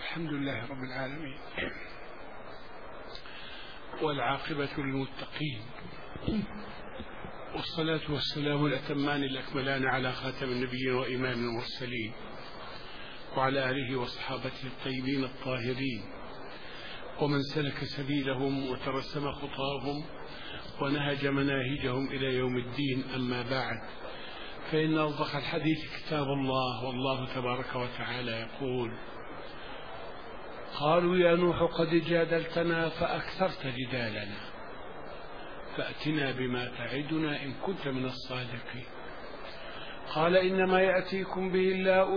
الحمد لله رب العالمين، والعاقبة للمتقين، والصلاة والسلام الأتمان الأكملان على خاتم النبيين وإمام المرسلين وعلى آله وصحابته الطيبين الطاهرين ومن سلك سبيلهم وترسم خطاهم ونهج مناهجهم إلى يوم الدين. أما بعد، فإن أصدق الحديث كتاب الله، والله تبارك وتعالى يقول: قالوا يا نوح قد جادلتنا فأكثرت جدالنا فأتنا بما تعدنا إن كنت من الصادقين. قال إنما يأتيكم به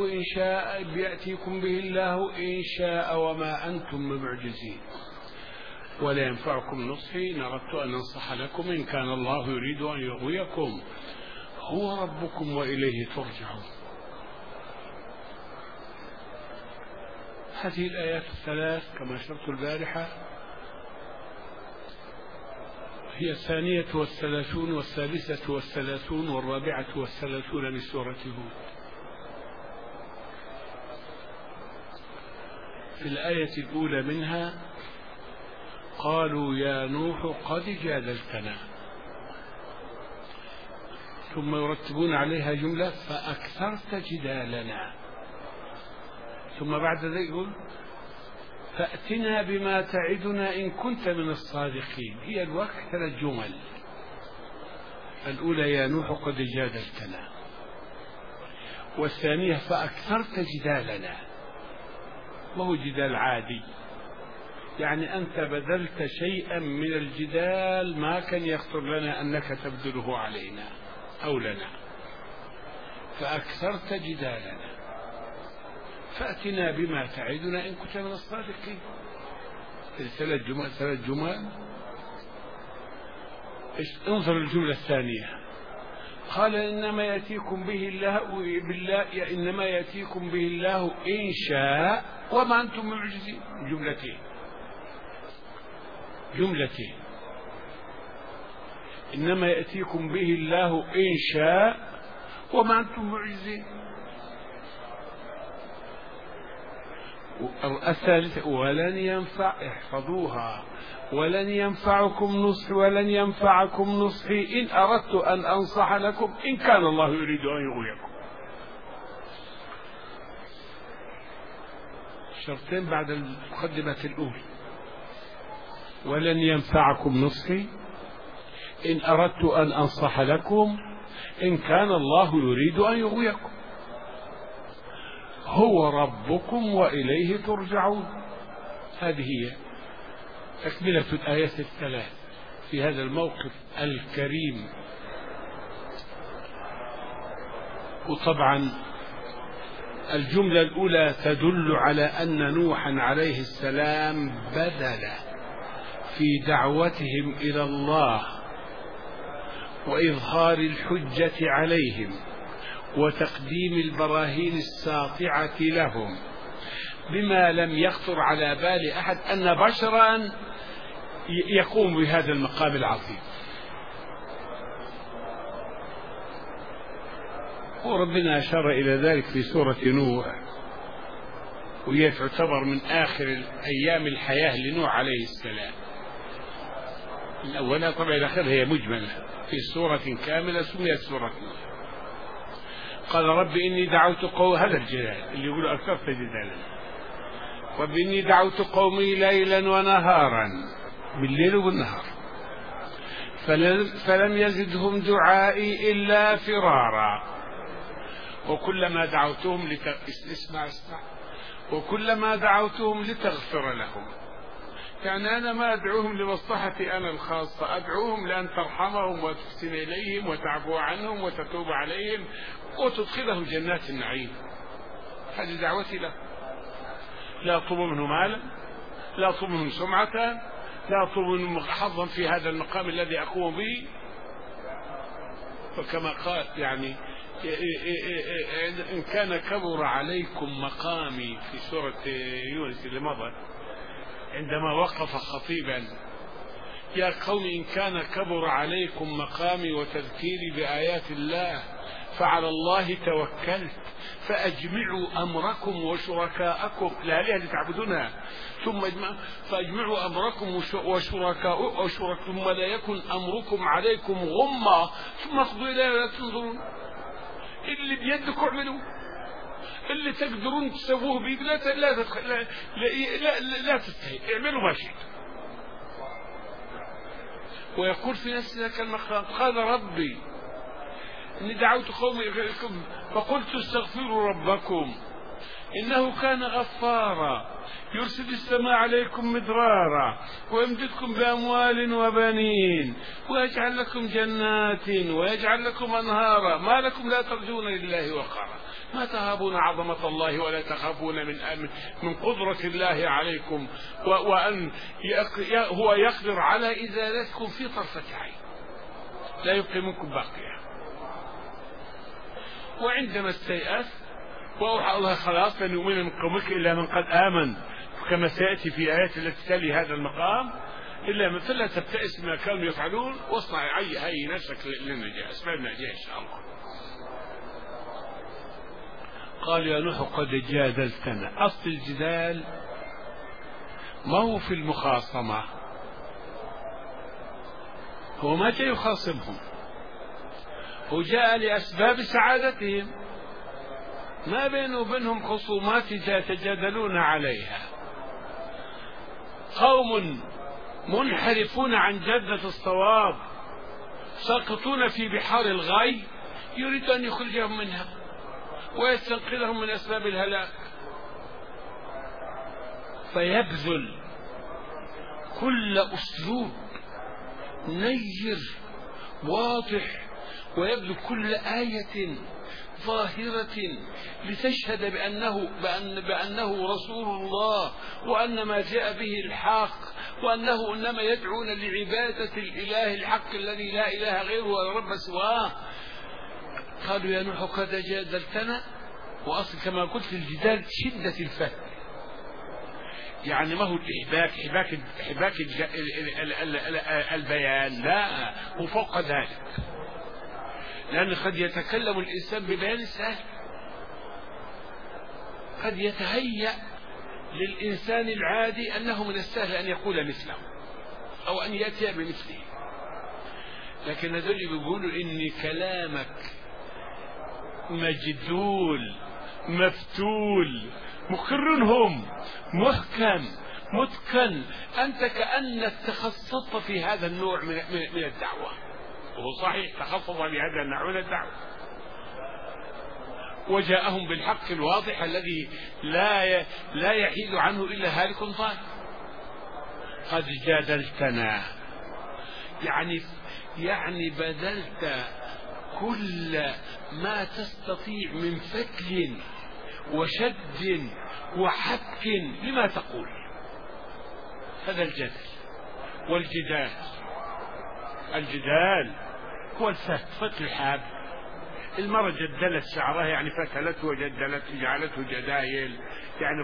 الله إن شاء وما أنتم بمعجزين ولا ينفعكم نصحي إن أردت أن أنصح لكم إن كان الله يريد أن يغويكم هو ربكم وإليه ترجعون. هذه الآيات الثلاث كما أشرت البارحة هي 32 والثالثة والرابعة 30 من سورة هود. في الآية الأولى منها قالوا يا نوح قد جادلتنا، ثم يرتبون عليها جملة فأكثرت جدالنا، ثم بعد ذلك يقول فأتنا بما تعدنا إن كنت من الصادقين. هي الوقت 3 جمل. الأولى يا نوح قد جادلتنا، والثانية فأكثرت جدالنا، وهو جدال عادي، يعني أنت بذلت شيئا من الجدال ما كان يخطر لنا أنك تبذله علينا أو لنا، فأكثرت جدالنا فأتنا بما تعدنا إن كنت من الصادقين. 3 جمل. انظر الجملة الثانية، قال إنما يأتيكم به الله إن شاء وما أنتم معجزين. جملتين. إنما يأتيكم به الله إن شاء وما أنتم معجزين. الثالثة ولن ينفعكم نصحي إن أردت أن أنصح لكم إن كان الله يريد أن يغويكم. شرطين بعد المقدمة الأولى: ولن ينفعكم نصحي إن أردت أن أنصح لكم إن كان الله يريد أن يغويكم هو ربكم وإليه ترجعون. هذه هي تكملة الآيات الثلاث في هذا الموقف الكريم. وطبعا الجملة الأولى تدل على أن نوحا عليه السلام بذل في دعوتهم إلى الله وإظهار الحجة عليهم وتقديم البراهين الساطعة لهم بما لم يخطر على بال أحد أن بشرا يقوم بهذا المقام العظيم. وربنا أشار إلى ذلك في سورة نوح، وهي تعتبر من آخر أيام الحياة لنوح عليه السلام. من أولها طبعا إلى آخرها هي مجملة في سورة كاملة سميت سورة نوح. قال رب إني دعوت قومي، هذا الجلال اللي يقولوا أكثرت جدالا، رب إني دعوت قومي ليلا ونهارا، بالليل والنهار، فلم يزدهم دعائي إلا فرارا، وكلما دعوتهم لتغفر لهم. يعني أنا ما أدعوهم لمصلحتي أنا الخاصة، أدعوهم لأن ترحمهم وتحسن إليهم وتعفو عنهم وتتوب عليهم وتدخلهم جنات النعيم. هذه دعوتي له. لا أطلب منه مالا، لا أطلب منه سمعة، لا أطلب منه حظا في هذا المقام الذي أقوم به. وكما قال يعني إن كان كبر عليكم مقامي في سورة يونس اللي مضت، عندما وقف خطيبا: يا قوم إن كان كبر عليكم مقامي وتذكيري بآيات الله فعلى الله توكلت فأجمعوا أمركم وشركاءكم الآلهة اللي تعبدونها ثم فأجمعوا أمركم وشركاءكم ثم لا يكن أمركم عليكم غمة ثم اقضوا إليه ولا تنظرون. اللي بيدكم اعملوا، اللي تقدرون تسووه بيد لا تستهي، اعملوا ما شئت. ويقول في نفس ذاك المقام قال ربي إني دعوت قومي فقلت استغفروا ربكم إنه كان غفارا يرسل السماء عليكم مدرارا ويمددكم بأموال وبنين ويجعل لكم جنات ويجعل لكم أنهارا ما لكم لا ترجون لله وقارا ما تهابون عظمة الله ولا تخافون من قدرة الله عليكم وأن هو يقدر على إزالتكم في طرفة عين لا يبقي منكم باقية. وعندما استيأس وأوحى الله خلاص لن يؤمن من قومك إلا من قد آمن كما سيأتي في آيات التي تلي هذا المقام إلا من فلا تبتئس ما كانوا يفعلون واصنع هي نفسك للنجاة اسمع النجاة إن شاء الله. قال يا نوح قد جادلتنا. أصل الجدال ما هو في المخاصمة، هو ما جاء يخاصمهم، هو جاء لأسباب سعادتهم، ما بينه وبينهم خصومات يتجادلون عليها. قوم منحرفون عن جدة الصواب ساقطون في بحار الغي يريد أن يخرجهم منها ويستنقذهم من أسباب الهلاك، فيبذل كل أسلوب نير واضح ويبذل كل آية ظاهرة لتشهد بأنه رسول الله وأن ما جاء به الحق وأنه إنما يدعون لعبادة الإله الحق الذي لا إله غيره ولا رب سواه. قالوا يا نوح قد جادلتنا. وأصل كما قلت في الجدال شدة الفهم، يعني ما هو حباك البيان، لا هو فوق ذلك، لأن قد يتكلم الإنسان ببيان سهل، قد يتهيأ للإنسان العادي أنه من السهل أن يقول مثله أو أن يأتي بمثله، لكن هذول بيقولوا إن كلامك مجدول مفتول مقرنهم محكم متقن، أنت كأنك تخصصت في هذا النوع من الدعوة، وهو صحيح تخصص بهذا النوع من الدعوة، وجاءهم بالحق الواضح الذي لا يحيد عنه إلا هالك ضال. قد جادلتنا يعني بذلت كل ما تستطيع من فتل وشد وحك لما تقول. هذا الجدل والجدال. الجدال هو فتل الحاب، المرة جدلت شعرها يعني فتلته وجدلته جعلته جدايل، يعني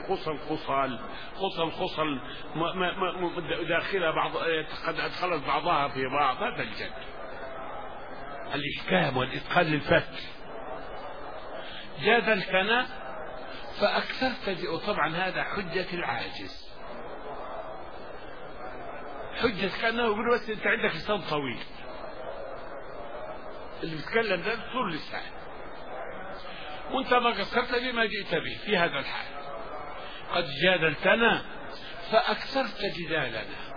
خصل داخلها بعض قد أدخلت بعضها في بعض. هذا الجدل الإحكام والإتقان للفتل. جادلتنا فأكثرت، وطبعا هذا حجة العاجز، حجة كأنه يقول بس أنت عندك لسان طويل، اللي بيتكلم ده طول لسان وانت ما قصرت بما جئت به في هذا الحال. قد جادلتنا فأكثرت جدالنا،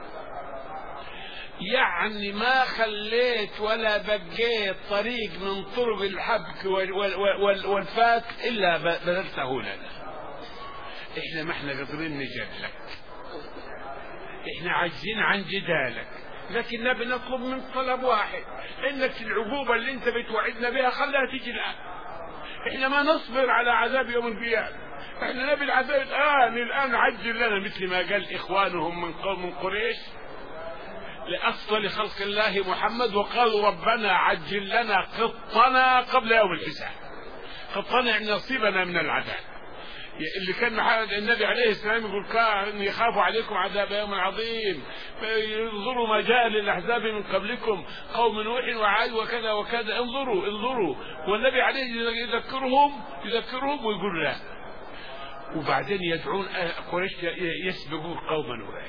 يعني ما خليت ولا بقيت طريق من طرق الحبك والفات إلا بذلته لنا. احنا ما احنا قادرين نجادلك، احنا عاجزين عن جدالك، لكن نبي نطلب من طلب واحد، انك العقوبة اللي انت بتوعدنا بها خلها تيجي الآن. احنا ما نصبر على عذاب يوم القيامة، احنا نبي العذاب الآن عجل لنا، مثل ما قال إخوانهم من قوم قريش لأفضل خلق الله محمد وقالوا ربنا عجل لنا قطنا قبل يوم الحساب. قطنا يعني نصيبنا من العذاب، اللي كان محمد النبي عليه السلام يقول كان يخاف عليكم عذاب يوم عظيم، انظروا ما جاء للأحزاب من قبلكم قوم نوح وعاد وكذا وكذا، انظروا. والنبي عليه يذكرهم ويقول لا. وبعدين يدعون قريش يسبقون قوم نوح.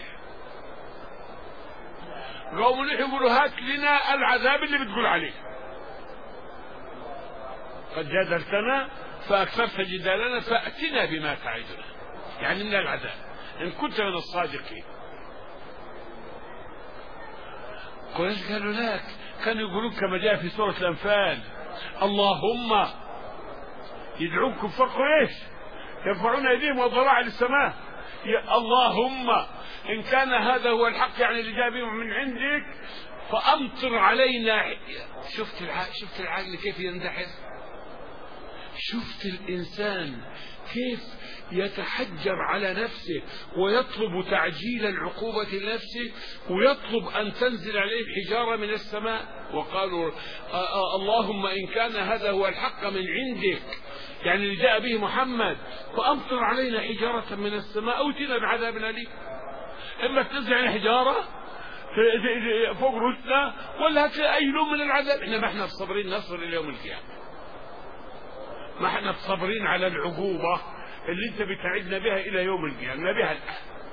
قوم نوح يقولوا هات لنا العذاب اللي بتقول عليه، قد جادلتنا فأكثرت جدالنا فأتنا بما تعدنا، يعني من العذاب إن كنت من الصادقين. قريش قالوا لك، كانوا يقولون كما جاء في سورة الأنفال اللهم، يدعون كفار قريش يرفعون أيديهم والضراع للسماء، يا اللهم إن كان هذا هو الحق، يعني اللي جاء بهم من عندك، فأمطر علينا. شفت العقل كيف يندحر؟ شفت الإنسان كيف يتحجر على نفسه ويطلب تعجيل العقوبة لنفسه، ويطلب أن تنزل عليه حجارة من السماء. وقالوا اللهم إن كان هذا هو الحق من عندك، يعني اللي جاء به محمد، فأمطر علينا حجارة من السماء أو ائتنا بعذاب أليم. إما تنزل علينا حجارة فوق رؤوسنا، ولا هتلاقي أي نوع من العذاب. إحنا ما احنا صابرين نصبر إلى يوم القيامة، ما احنا صابرين على العقوبة اللي انت بتعدنا بها إلى يوم القيامة بها الآن.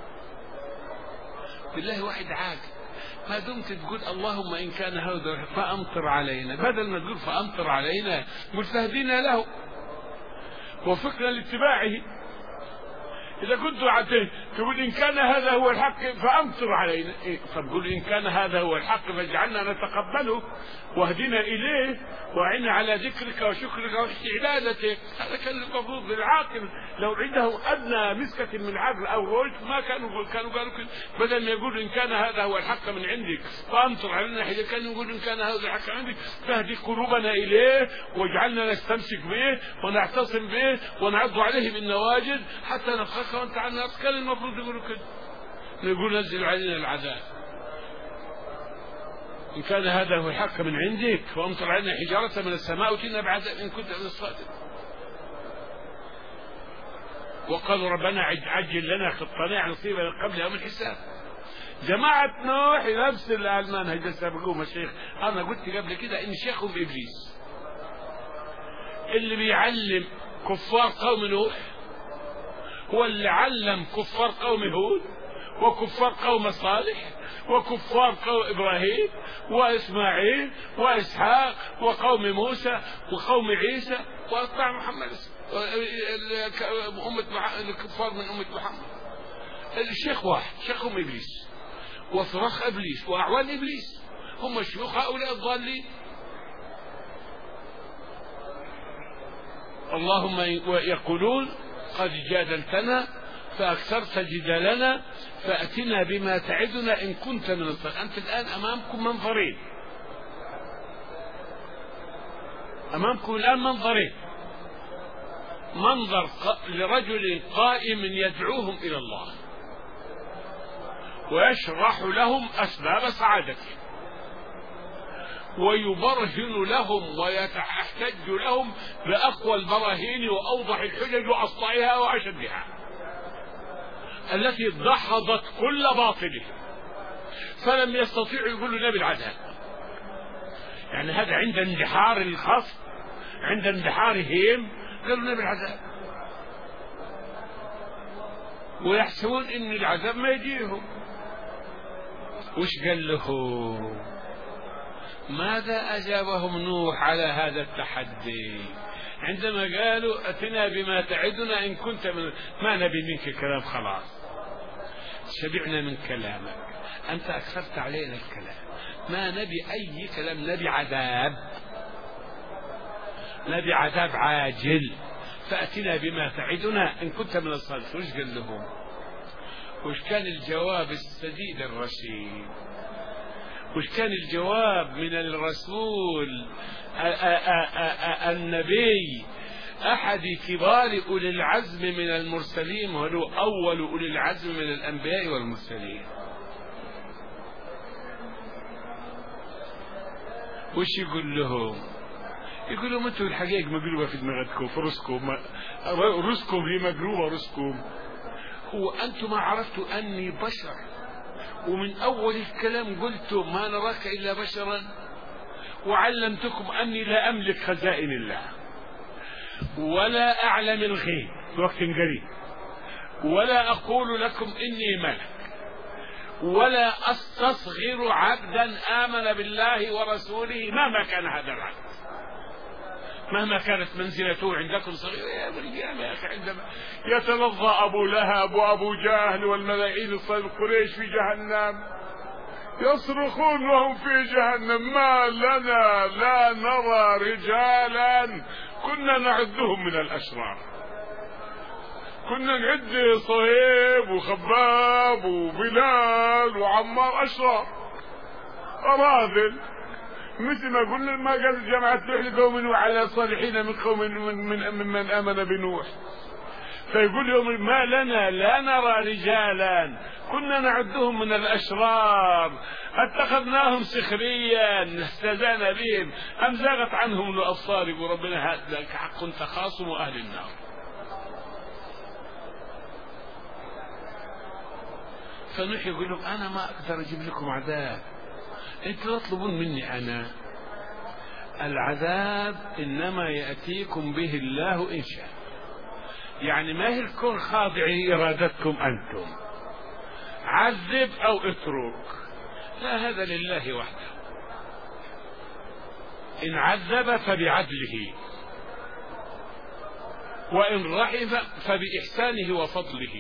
بالله واحد عاقل ما دمت تقول اللهم إن كان هذا فأمطر علينا، بدل ما تقول فأمطر علينا قل فاهدنا له وفقنا لاتباعه. إذا كنت تقول إن كان هذا هو الحق فأمطر علينا، طب قل إن كان هذا هو الحق فاجعلنا نتقبله واهدنا إليه وأعنا على ذكرك وشكرك وحسن عبادتك. هذا كان المفروض للعاقل، لو عنده أدنى مسكة من عقل أو رشد ما كانوا قالوا بدل ما يقول إن كان هذا هو الحق من عندك فأمطر علينا، إذا كانوا يقول إن كان هذا الحق من عندك فاهدي قلوبنا إليه واجعلنا نستمسك به ونعتصم به ونعض عليه بالنواجذ حتى نخاف وانت عن الناس. كان المفروض يقولوا كده، يقول نزل علينا العذاب إن كان هذا هو الحق من عندك وأمطر علينا حجارة من السماء وتنا بعذاب إن كنت من الصادق. وقالوا ربنا عجل لنا خطنا نصيبنا قبل يوم الحساب. جماعة نوح نفس المنهج اللي سبقوه الشيخ. أنا قلت قبل كده إن شيخهم إبليس اللي بيعلم كفار قوم نوح هو اللي علم كفار قوم هود وكفار قوم صالح وكفار قوم إبراهيم وإسماعيل وإسحاق وقوم موسى وقوم عيسى وأتباع محمد الكفار من أمة محمد. الشيخ واحد، شيخهم إبليس وفرخ إبليس وأعوان إبليس، هم شيوخ هؤلاء الضالين. اللهم يقولون قد جادلتنا فأكثرت جدالنا فأتنا بما تعدنا إن كنت من الصادقين. أنت الآن أمامكم منظرين، منظر لرجل قائم يدعوهم إلى الله ويشرح لهم أسباب سعادتهم ويبرهن لهم ويحتج لهم بأقوى البراهين وأوضح الحجج وأصطعها وأشدها التي دحضت كل باطله، فلم يستطيعوا يقولوا النبي العذاب. يعني هذا عند اندحار الخصم، عند اندحارهم قالوا النبي العذاب، ويحسبون ان العذاب ما يجيهم. وش قال له؟ ماذا أجابهم نوح على هذا التحدي عندما قالوا أتنا بما تعدنا إن كنت من ما نبي منك كلام، خلاص شبعنا من كلامك، أنت أكثرت علينا الكلام، ما نبي أي كلام، نبي عذاب عاجل، فأتنا بما تعدنا إن كنت من الصادقين. وش قال لهم؟ وش كان الجواب السديد الرشيد؟ وش كان الجواب من الرسول النبي أحد كبار أولي العزم من المرسلين، وهو أول أولي العزم من الأنبياء والمرسلين؟ وش يقول لهم؟ يقول لهم انتم الحقائق مقلوبة في دماغكم، في رزقكم، رزقكم هي مقلوبة رزقكم. هو أنتم ما عرفتوا أني بشر، ومن أول الكلام قلتم ما نراك إلا بشرا، وعلمتكم أني لا أملك خزائن الله، ولا أعلم الغيب وقت قريب، ولا أقول لكم إني ملك، ولا أستصغر عبدا آمن بالله ورسوله مهما كان هذا العبد، مهما كانت منزلته عندكم صغيرة. يا ابن القيامة يا أخي، عندما يتلظى أبو لهب وأبو جهل والملايين الصغير قريش في جهنم يصرخون وهم في جهنم: ما لنا لا نرى رجالا كنا نعدهم من الأشرار، كنا نعد صهيب وخباب وبلال وعمار أشرار أراذل، مثل ما قلنا ما قال جماعة نوح لقوم نوح على صالحين من قوم من آمن بنوح. فيقول يوم: ما لنا لا نرى رجالا كنا نعدهم من الأشرار اتخذناهم سخريا استهزأنا بهم أم زاغت عنهم الأبصار. يقول ربنا: هذا حق تخاصم أهل النار. فنوح يقول لهم: أنا ما أقدر أجيب لكم عذاب، أنتوا تطلبون مني أنا العذاب، إنما يأتيكم به الله إن شاء. يعني ما هي الكون خاضع إرادتكم أنتم، عذب أو اترك، لا، هذا لله وحده. إن عذب فبعدله، وإن رحم فبإحسانه وفضله،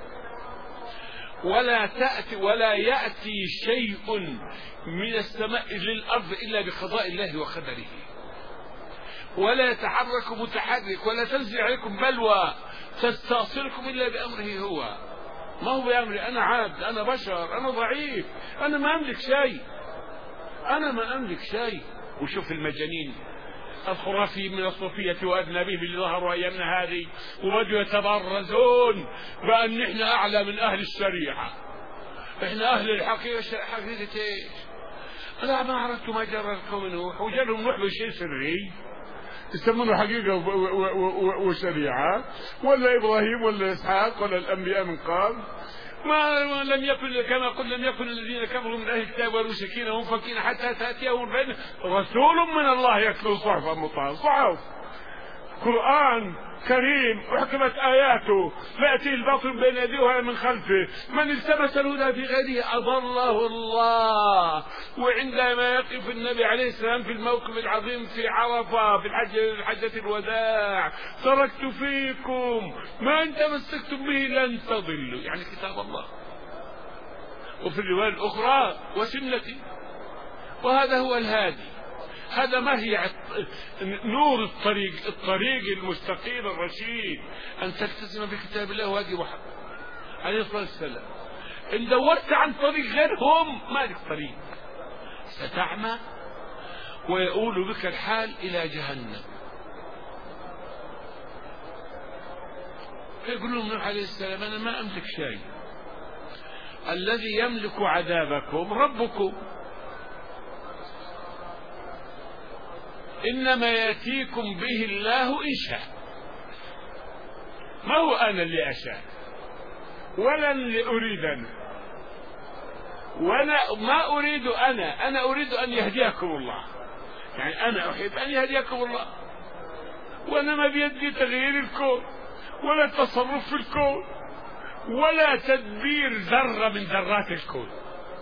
ولا يأتي شيء من السماء للأرض إلا بقضاء الله وقدره، ولا يتحرك متحرك، ولا تنزل عليكم بلوى تستأصلكم إلا بأمره هو. ما هو بأمري، أنا عبد، أنا بشر، أنا ضعيف، أنا ما أملك شيء، أنا ما أملك شيء. وشوف المجانين الخرافي من الصوفية وأذنبيهم اللي ظهروا أيامنا هذه وبدوا يتبرزون بأن نحن أعلى من أهل الشريعة، إحنا أهل الحقيقة. حقيقة إيش؟ أنا ما عرفت ما جرى القوم نوح، وجرهم نوح بشيء سري يسمونه حقيقة وشريعة، ولا إبراهيم ولا إسحاق ولا الأنبياء من قبل. ما لم يكن كما قلت لم يكن الذين كفروا من أهل الكتاب والمشركين هم فكين حتى تأتيهم رسول من الله يتلو صحفا مطهرة، صحف قرآن كريم أحكمت آياته، فيأتي الباطل بين يديه من خلفه، من التمس الهدى في غيره أضله الله. وعندما يقف النبي عليه السلام في الموقف العظيم في عرفة في حجة الوداع: تركت فيكم ما إن تمسكتم به لن تضلوا، يعني كتاب الله، وفي الرواية الأخرى وسنتي. وهذا هو الهادي، هذا ما هي نور الطريق المستقيم الرشيد، أن تلتزم بكتاب الله وهدي محمد عليه الصلاة والسلام. إن دورت عن طريق غيرهم ما لك طريق، ستعمى ويؤول بك الحال إلى جهنم. فيقول لهم نوح عليه السلام: أنا ما أملك شيء، الذي يملك عذابكم ربكم، إنما يأتيكم به الله إن شاء. ما هو أنا اللي أشاء ولا اللي أريد أنا، وأنا ما أريد أنا أريد أن يهديكم الله. يعني أنا أحب أن يهديكم الله، وأنا ما بيدي تغيير الكون ولا التصرف في الكون ولا تدبير ذرة من ذرات الكون.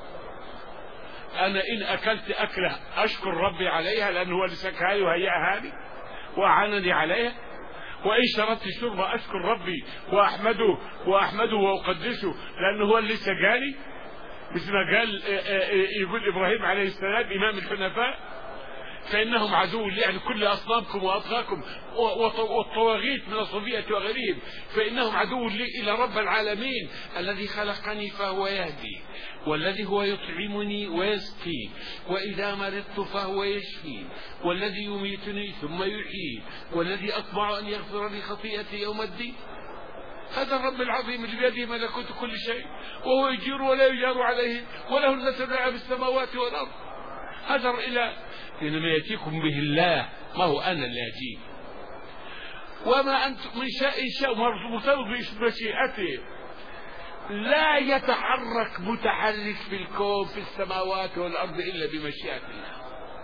أنا إن أكلت أكلة أشكر ربي عليها لأنه هو اللي سكاي وهيئها لي وأعانني عليها، وإن شربت شربة أشكر ربي وأحمده وأقدسه لأنه هو اللي سقاني، مثل ما قال يقول إبراهيم عليه السلام إمام الحنفاء: فإنهم عدو لي، يعني كل أصنامكم وأطغاكم والطواغيت من الصوفية وغيرهم، فإنهم عدو لي إلى رب العالمين الذي خلقني فهو يهدي، والذي هو يطعمني ويسقين، وإذا مرضت فهو يشفين، والذي يميتني ثم يحيي، والذي أطمع أن يغفر لي خطيئتي يوم الدين. هذا الرب العظيم اللي بيده ملكوت كل شيء، وهو يجير ولا يجار عليه، وله النسب في السماوات والأرض. هدر إنما يأتيكم به الله، ما هو أنا اللي أجيب. وما أنتم من شاء مرتبط بمشيئته، لا يتحرك متحرك في الكون في السماوات والأرض إلا بمشيئة الله.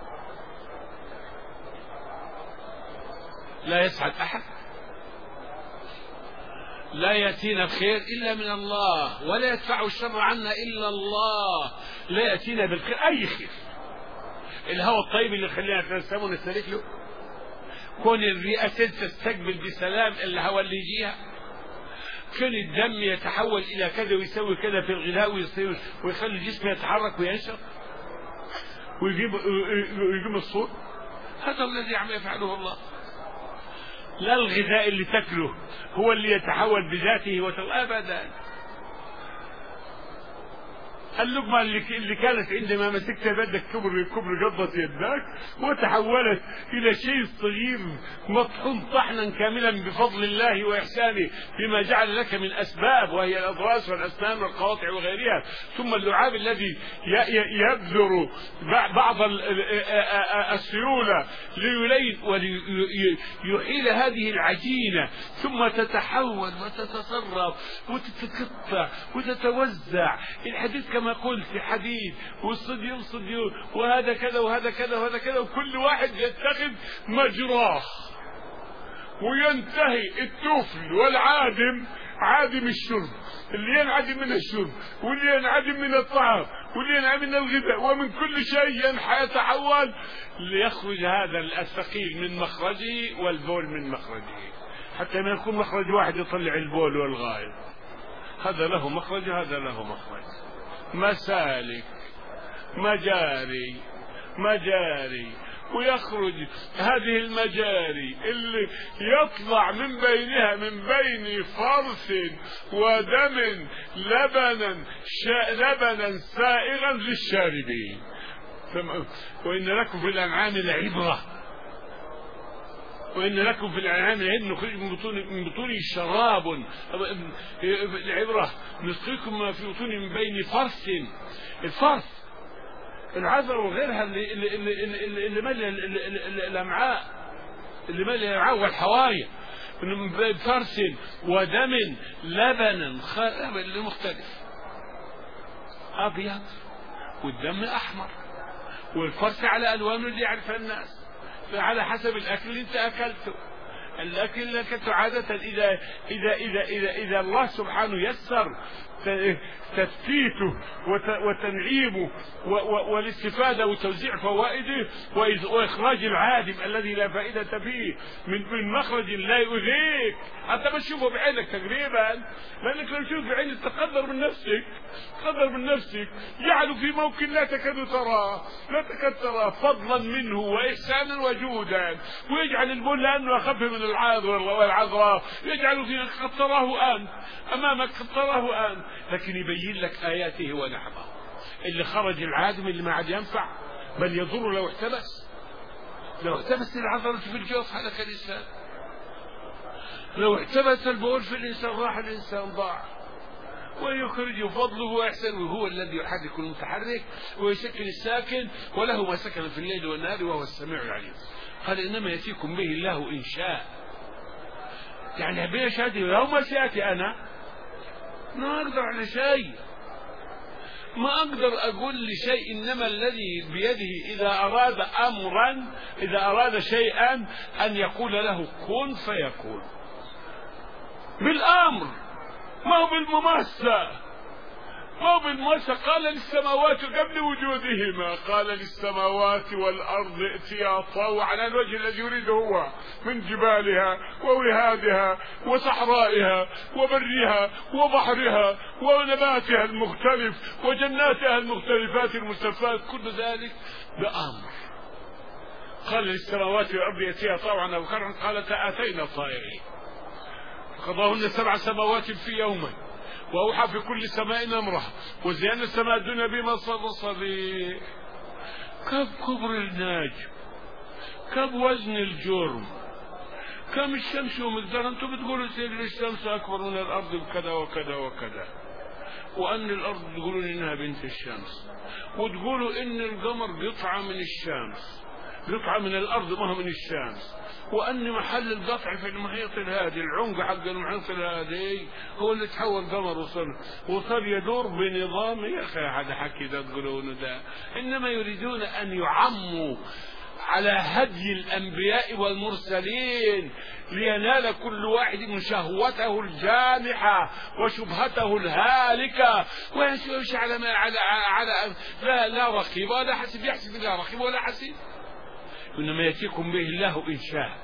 لا يسعد أحد، لا يأتينا الخير إلا من الله، ولا يدفع الشر عنا إلا الله. لا يأتينا بالخير أي خير. الهواء الطيب اللي خلينا نتنسم ونستريح له، كون الرئة تستقبل بسلام الهواء اللي يجيها، كون الدم يتحول إلى كذا ويسوي كذا في الغذاء ويصير ويخلي الجسم يتحرك وينشط ويجيب الصوت، هذا الذي عم يفعله الله. لا الغذاء اللي تاكله هو اللي يتحول بذاته أبدا. اللقمة اللي كانت عندما مسكتها بدك كبر قبضة يدك وتحولت إلى شيء صغير مطحون طحنا كاملا بفضل الله وإحسانه بما جعل لك من أسباب، وهي الأضراس والأسنان والقواطع وغيرها، ثم اللعاب الذي يبذر بعض السيولة ليلين وليحيل هذه العجينة، ثم تتحول وتتصرف وتتقطع وتتوزع. الحديث كما قلت حديد والصديون وهذا كذا وهذا كذا وهذا كذا، وكل واحد يتخذ مجراه وينتهي الطفل والعادم عادم الشرب، اللي ينعدم من الشرب واللي ينعدم من الطعام واللي ينعدم من الغذاء ومن كل شيء يتحول ليخرج هذا الثقيل من مخرجه والبول من مخرجه، حتى ما يكون مخرج واحد يطلع البول والغائط. هذا له مخرج وهذا له مخرج، مسالك مجاري ويخرج هذه المجاري اللي يطلع من بينها من بين فرث ودم لبنا سائغا للشاربين. وإن لكم في الأنعام لعبرة، وإن لكم في الأنعام لعبرة نخرج من بطون شراب العبرة نسقيكم ما في بطون من بين فرث، الفرث العذر وغيرها اللي ملي الأمعاء، اللي ملي الأمعاء والحوايا، من بين فرث ودم لبنا مختلف، أبيض والدم أحمر، والفرث على ألوانه اللي يعرفها الناس على حسب الأكل اللي أنت أكلته. الأكل اللي أكلته عادة إذا الله سبحانه يسر تثبيته وتنعيمه والاستفادة وتوزيع فوائده وإخراج العادم الذي لا فائدة فيه من مخرج لا يؤذيك، أنت ما تشوفه بعينك تقريبا، لأنك لو تشوف بعينك تقدر من نفسك يعلو في موكب لا تكاد تراه فضلا منه وإحسانا وجودا، ويجعل البول لأنه أخف من العذر والعذراء، يجعل في قد تراه أنت أمامك قد تراه أنت، لكن يبين لك آياته ونعمه. اللي خرج العادم اللي ما عاد ينفع بل يضر لو احتبس العذرة في الجوف هلك الإنسان، لو احتبس البول في الإنسان راح الإنسان ضاع. ويخرج فضله وإحسانه، وهو الذي يحرك المتحرك ويسكن الساكن، وله ما سكن في الليل والنهار وهو السميع العليم. قال إنما يأتيكم به الله إن شاء، يعني بمشيئته، لو مشيئتي أنا ما أقدر على شيء، ما أقدر أقول لشيء، إنما الذي بيده إذا أراد أمرا، إذا أراد شيئا أن يقول له كن فيكون بالأمر، ما هو بالمماسة. قال للسماوات قبل وجودهما، قال للسماوات والأرض ائتيا طوعا على الوجه الذي يريده هو من جبالها ووهادها وصحرائها وبرها وبحرها ونباتها المختلف وجناتها المختلفات المستفات، كل ذلك بأمر. قال للسماوات والأرض ائتيا طوعا أو كرها، قالتا آتينا طائعين، قضاهن 7 سماوات في يومين، وأوحى في كل سماء أمرها، وزينا السماء الدنيا بمصابيح. كم كبر الناجم، كم وزن الجرم، كم الشمس ومقدارها. انتم بتقولوا الشمس أكبر من الأرض بكذا وكذا وكذا، وأن الأرض تقولون إنها بنت الشمس، وتقولوا إن القمر قطعة من الشمس، قطعة من الأرض ما هو من الشمس، وأن محل القطع في المحيط الهادي، العمق حق المحيط الهادي هو اللي تحول قمر وصار يدور بنظام. يا أخي هذا حكي ده تقولونه ده، إنما يريدون أن يعموا على هدي الأنبياء والمرسلين لينال كل واحد من شهوته الجامحة وشبهته الهالكة، ويمشي على لا رقيب ولا حسيب، يحسب لا رقيب ولا حسيب. إنما يأتيكم به الله إن شاء.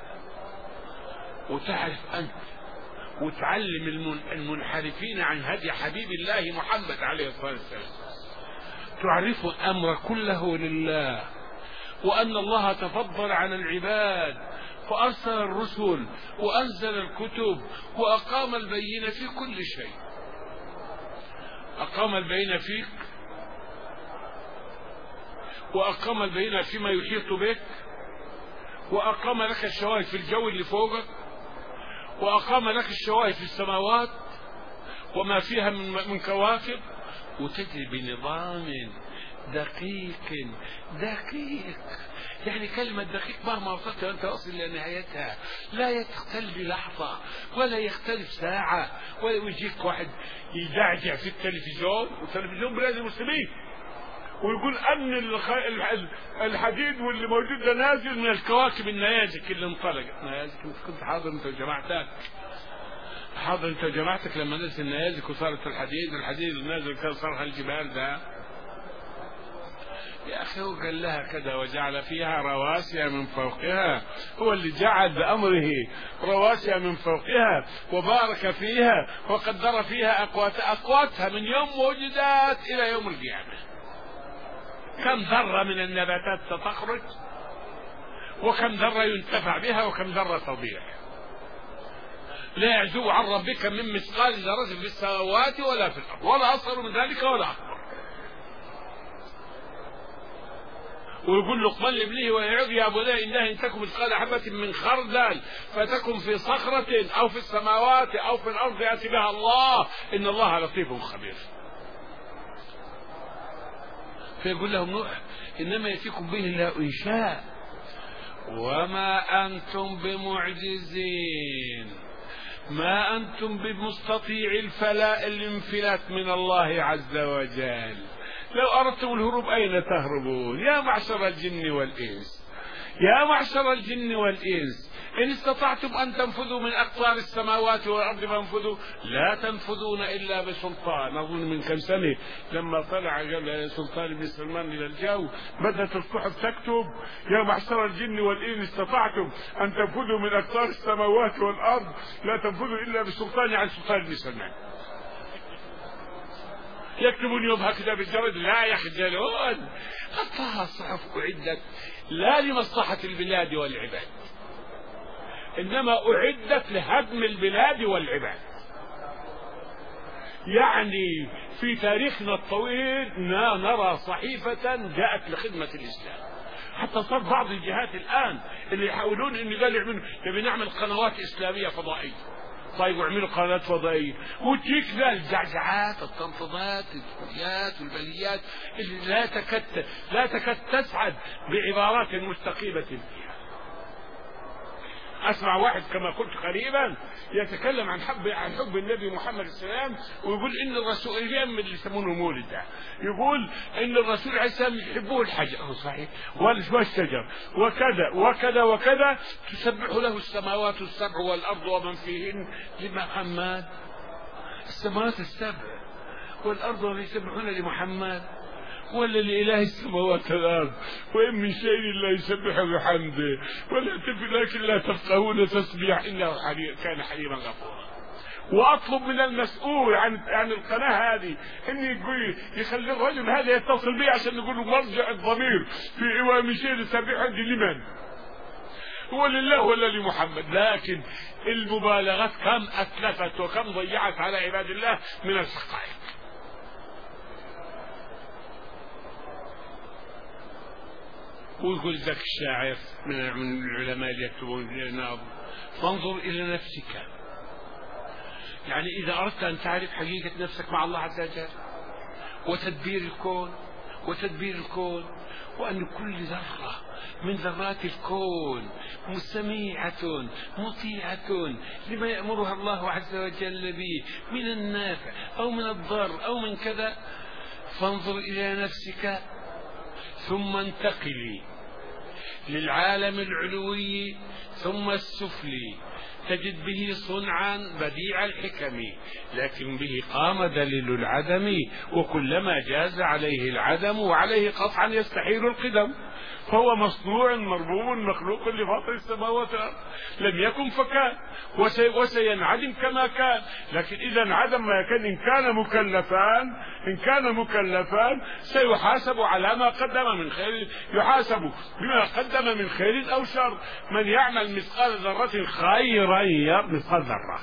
وتعرف أنت وتعلم المنحرفين عن هدي حبيب الله محمد عليه الصلاة والسلام، تعرف الأمر كله لله، وأن الله تفضل على العباد فأرسل الرسل وأنزل الكتب وأقام البينة في كل شيء. أقام البينة فيك، وأقام البينة فيما يحيط بك، وأقام لك الشواهد في الجو اللي فوقك، وأقام لك الشواهد في السماوات وما فيها من كواكب، وتجري بنظام دقيق. يعني كلمة دقيق مهما وصلت أنت أصل لنهايتها لا يختلف لحظة ولا يختلف ساعة، ولا يجيك واحد يدعجع في التلفزيون، والتلفزيون بلاد المسلمين، ويقول أن الحديد واللي موجود ده نازل من الكواكب النيازك اللي انطلقت. نيازك كنت حاضر أنت وجماعتك، حاضر أنت وجماعتك لما نزل النيازك وصارت الحديد اللي نازل كان صار الجبال ده. يا أخي هو قال لها كذا وجعل فيها رواسي من فوقها، هو اللي جعل بأمره رواسي من فوقها وبارك فيها وقدر فيها أقواتها من يوم وجدت إلى يوم القيامة. كم ذرة من النباتات ستخرج، وكم ذرة ينتفع بها، وكم ذرة تضيع. لا يعزو عن ربك من مثقال ذرة في السماوات ولا في الأرض، ولا أصغر من ذلك ولا أكبر. ويقول لقمان لابنه ويعظ يا بني إنها إن تكن مثقال حبة من خردل فتكن في صخرة أو في السماوات أو في الأرض يأتي بها الله إن الله لطيف خبير. فيقول لهم نوح إنما يأتيكم به الله إن شاء وما أنتم بمعجزين، ما أنتم بمستطيع الانفلات من الله عز وجل. لو أردتم الهروب أين تهربون؟ يا معشر الجن والإنس، يا معشر الجن والإنس، إن استطعتم أن تنفذوا من أقطار السماوات والأرض فانفذوا، لا تنفذون إلا بسلطان. أظن من كم سنة لما طلع سلطان بن سلمان إلى الجو بدأت الصحف تكتب يا معشر الجن والإنس استطعتم أن تنفذوا من أقطار السماوات والأرض لا تنفذوا إلا بسلطان عن سلطان بن سلمان. يكتبون يوم هكذا بالجرد لا يخجلون. قطها الصحف أعدت لا لمصلحة البلاد والعباد، إنما أعدت لهدم البلاد والعباد. يعني في تاريخنا الطويل نرى صحيفة جاءت لخدمة الإسلام، حتى صار بعض الجهات الآن اللي يحاولون إن قالوا نبي نعمل قنوات إسلامية فضائية. طيب واعملوا قنوات فضائية وتجيك ذا الجعجعات التنطيطات الكليات والبليات اللي لا تكاد تسعد بعبارات مستقيمة فيها. أسمع واحد كما قلت قريبا يتكلم عن حب النبي محمد السلام، ويقول إن الرسول اليوم اللي يسمونه مولد ده، يقول إن الرسول عليه السلام يحبه الحجر صحيح والشجر وكذا وكذا وكذا، تسبح له السماوات السبع والأرض ومن فيهن لمحمد. السماوات السبع والأرض ومن يسبحون لمحمد ولا لإله السماوات والأرض، وإن من شيء لا يسبح بحمده لكن لا تفقهون تسبيح إنه كان حليما غفورا. وأطلب من المسؤول عن القناة هذه إن يقول يخلي الرجل هذا يتصل بي عشان نقول له مرجع الضمير في ومن شيء يسبح لمن؟ هو لله ولا لمحمد؟ لكن المبالغات كم أتلفت وكم ضيعت على عباد الله من الحقائق. ويقول ذاك الشاعر من العلماء اللي يكتبون ناظر فانظر إلى نفسك. يعني إذا أردت أن تعرف حقيقة نفسك مع الله عز وجل وتدبير الكون وأن كل ذرة من ذرات الكون مستميعة مطيعة لما يأمرها الله عز وجل به من النافع أو من الضر أو من كذا. فانظر إلى نفسك ثم انتقلي للعالم العلوي ثم السفلي، تجد به صنعا بديع الحكم، لكن به قام دليل العدم، وكلما جاز عليه العدم وعليه قطعا يستحيل القدم، فهو مصنوع مربوب مخلوق لفاطر السماوات والارض، لم يكن فكان وسينعدم كما كان. لكن اذا انعدم ما كان ان كان مكلفان سيحاسب على ما قدم من خير، يحاسب بما قدم من خير او شر. من يعمل مثقال ذرة خيرا يرى، مثقال ذرة،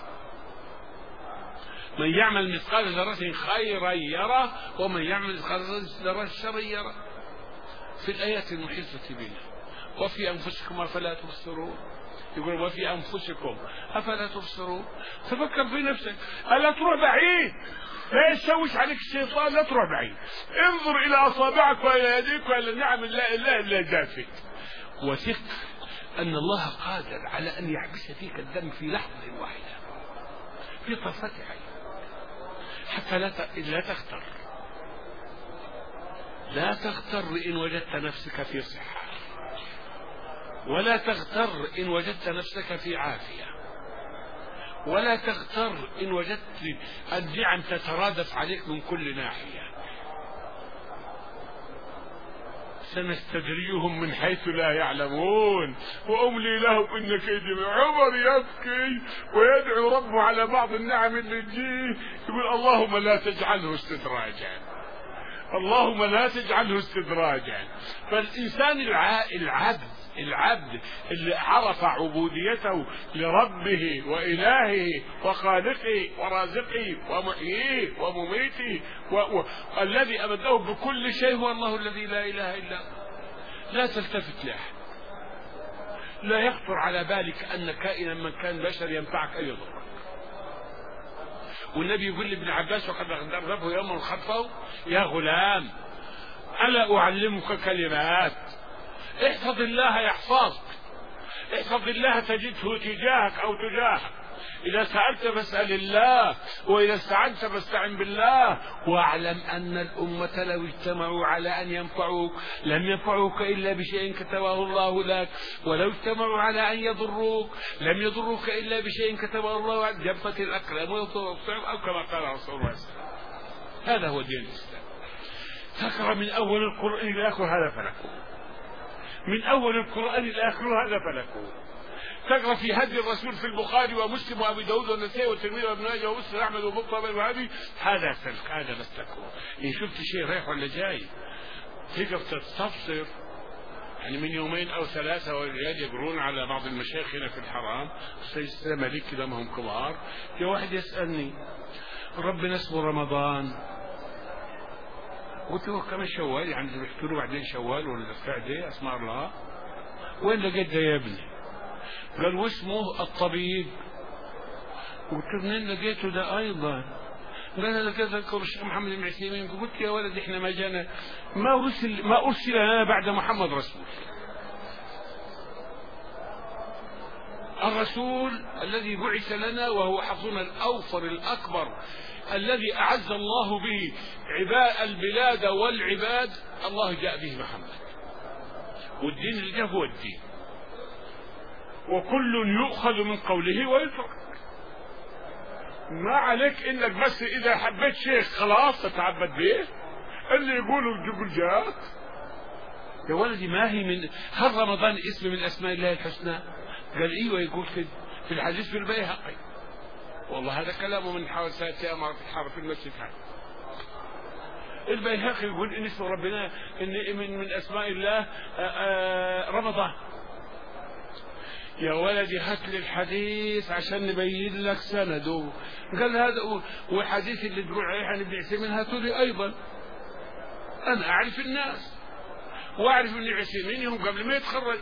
من يعمل مثقال ذرة خيرا يرى، ومن يعمل مثقال ذرة شرا يرى. في الآيات المحيطة بنا. وفي أنفسكم أفلا تبصرون، يقول وفي أنفسكم أفلا تبصرون. تفكر في نفسك، ألا تروح بعيد، لا يشوش عليك الشيطان، لا تروح بعيد، انظر إلى أصابعك وإلى يديك وإلى نعم الله اللي جافك، وثق أن الله قادر على أن يحبس فيك الدم في لحظة واحدة، في طرفة عين، حتى لا تختر. لا تغتر إن وجدت نفسك في صحة، ولا تغتر إن وجدت نفسك في عافية، ولا تغتر إن وجدت النعم تترادف عليك من كل ناحية. سنستدريهم من حيث لا يعلمون وأملي لهم إن كيدي. عمر يبكي ويدعو ربه على بعض النعم اللي تجيه، يقول اللهم لا تجعله استدراجا، اللهم لا تجعله استدراجا. فالإنسان العبد اللي عرف عبوديته لربه وإلهه وخالقه ورازقه ومحييه ومميته الذي أمده بكل شيء هو الله الذي لا إله إلا هو. لا تلتفت لأحد، لا يخطر على بالك أن كائنا من كان بشر ينفعك أي ضر. والنبي يقول لابن عباس وقد دربه يوما خطفه: يا غلام ألا أعلمك كلمات؟ احفظ الله يحفظك، احفظ الله تجده تجاهك أو تجاهك، إذا سألت فاسأل الله، وإذا استعنت فاستعن بالله، واعلم أن الأمة لو اجتمعوا على أن ينفعوك لم ينفعوك إلا بشيء كتبه الله لك، ولو اجتمعوا على أن يضروك لم يضروك إلا بشيء كتبه الله لك. جفت الأقلام ويطوع، أو كما قال رسول الله صلى الله عليه وسلم. هذا هو دين الإسلام. تقرأ من أول القرآن إلى آخره هذا فلكه، من أول القرآن إلى آخره هذا فلكه. تقرأ في هدي الرسول في البخاري ومسلم وأبي داود والنسائي والترمذي وابن ماجه ومسلم أحمد ومطلب وهذه، هذا سلك، هذا مسلكه. إن شفت شيء رايح ولا جاي تقف تستفسر. يعني من يومين أو ثلاثة والرجال يقرون على بعض المشايخ هنا في الحرام، السيد ملك كده ما هم كبار، يا واحد يسألني ربنا اسمه رمضان، قلت له كمان شوال، يعني بيحكوا له بعدين شوال ولا قعدة اسمع الله، وين لقيت ده يا ابني؟ قال واسمه الطبيب. قلت له منين لقيته ده ايضا؟ قال انا لقيت اذكر الشيخ محمد بن عثيمين. قلت يا ولد احنا ما جانا، ما ارسل لنا بعد محمد رسول. الرسول الذي بعث لنا وهو حظنا الاوفر الاكبر الذي اعز الله به البلاد والعباد، الله جاء به محمد، والدين اللي جاء هو الدين، وكل يؤخذ من قوله ويترك. ما عليك انك بس اذا حبيت شيخ خلاص تتعبد به، اللي يقول جاء. يا ولدي ما هي من هل رمضان اسم من اسماء الله الحسنى؟ قال ايوه، يقول في الحديث في البيهقي. والله هذا كلامه من حوالي سنة أمر في المسجد هذا. البيهقي يقول ان اسم ربنا ان من اسماء الله رمضان. يا ولدي هات لي الحديث عشان نبين لك سنده. قال هذا والحديث اللي تقول عليه عن ابن عثيمين هاتوا لي ايضا، انا اعرف الناس واعرف ابن عثيمين يوم قبل ما يتخرج،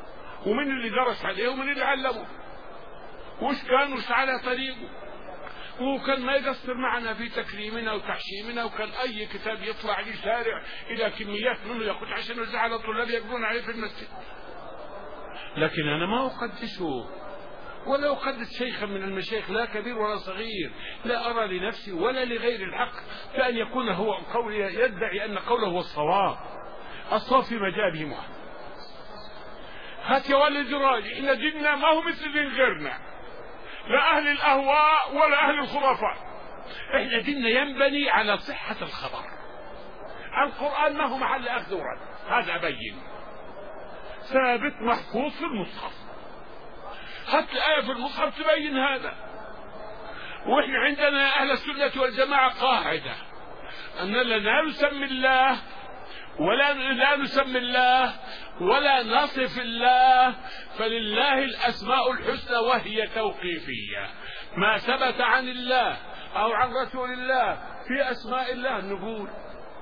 ومن اللي درس عليه ومن اللي علمه، وش كان وش على طريقه، وكان ما يقصر معنا في تكريمنا وتحشيمنا، وكان أي كتاب يطلع لي شارع إلى كميات منه يأخذ عشان يوزع على الطلاب يقرون عليه في المسجد. لكن أنا ما أقدسه ولا أقدس شيخا من المشايخ، لا كبير ولا صغير، لا أرى لنفسي ولا لغير الحق كأن يكون هو قولي يدعي أن قوله هو الصواب. الصواب في مجابه محمد. هات يا ولد راجع، إن ديننا ما هو مثل دين غيرنا، لا أهل الأهواء ولا أهل الخرافات. إحنا ديننا ينبني على صحة الخبر. القرآن ما هو محل أخذ ورد، هذا أبين ثابت محفوظ في المصحف. هات الآية في المصحف تبين هذا. وإحنا عندنا يا أهل السنة والجماعة قاعدة أننا لا نسمي الله لا نسمي الله ولا نصف الله، فلله الأسماء الحسنى وهي توقيفية. ما ثبت عن الله أو عن رسول الله في أسماء الله نقول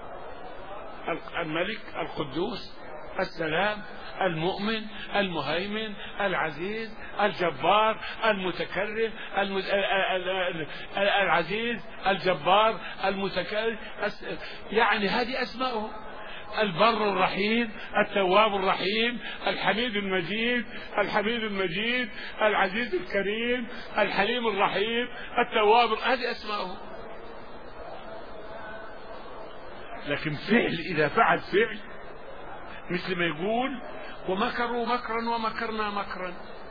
الملك، القدوس، السلام، المؤمن، المهيمن، العزيز، الجبار، المتكرم، العزيز، الجبار، المتكرم، يعني هذه أسماءه. البر الرحيم، التواب الرحيم، الحميد المجيد، الحميد المجيد، العزيز الكريم، الحليم الرحيم، التواب، هذه أسماءه. لكن فعل إذا فعل فعل مثل ما يقول ومكروا مكرا ومكرنا مكرا،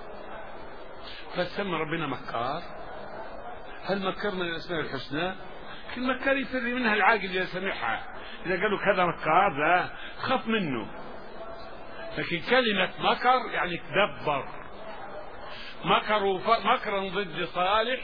فسمى ربنا مكار. هل مكرنا الأسماء الحسنى؟ كل مكار يفر منها العاقل إذا سمعها، إذا قالوا كذا مكار لا خف منه. لكن كلمة مكر يعني تدبر. مكروا مكرا ضد صالح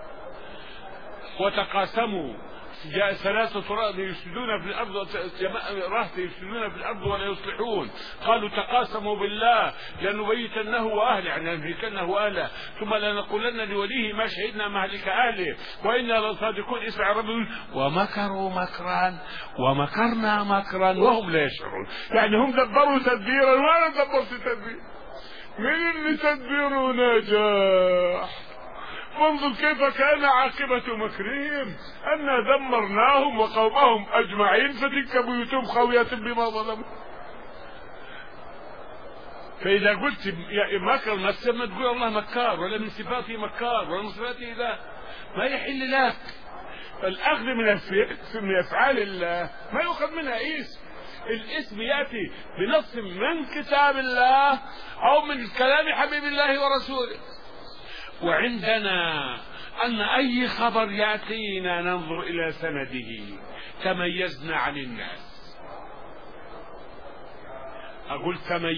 وتقاسموا. جاء ثلاثة رهط يفسدون في الأرض، رهط يفسدون في الأرض ولا يصلحون، قالوا تقاسموا بالله لنبيتنه وأهله، يعني نهلكنه وأهله، ثم لنقولن لوليه ما شهدنا مهلك أهله وإنا لصادقون. اسمع ربهم ومكروا مكرا ومكرنا مكرا وهم لا يشعرون. يعني هم دبروا تدبيرا وأنا دبرت تدبير. من اللي تدبيره نجاح. انظر كيف كان عاقبة مكرهم أنا دمرناهم وقومهم أجمعين فتلك بيوتهم خاوية بما ظلموا. فإذا قلت يا مكر ما تقول الله مكار ولا من صفاته مكار ولا من صفاته لا، ما يحل لك. فالأخذ من أفعال الله ما يؤخذ منها اسم. الاسم يأتي بنص من كتاب الله أو من كلام حبيب الله ورسوله. وعندنا أن أي خبر يأتينا ننظر إلى سنده. تميزنا عن الناس. أقول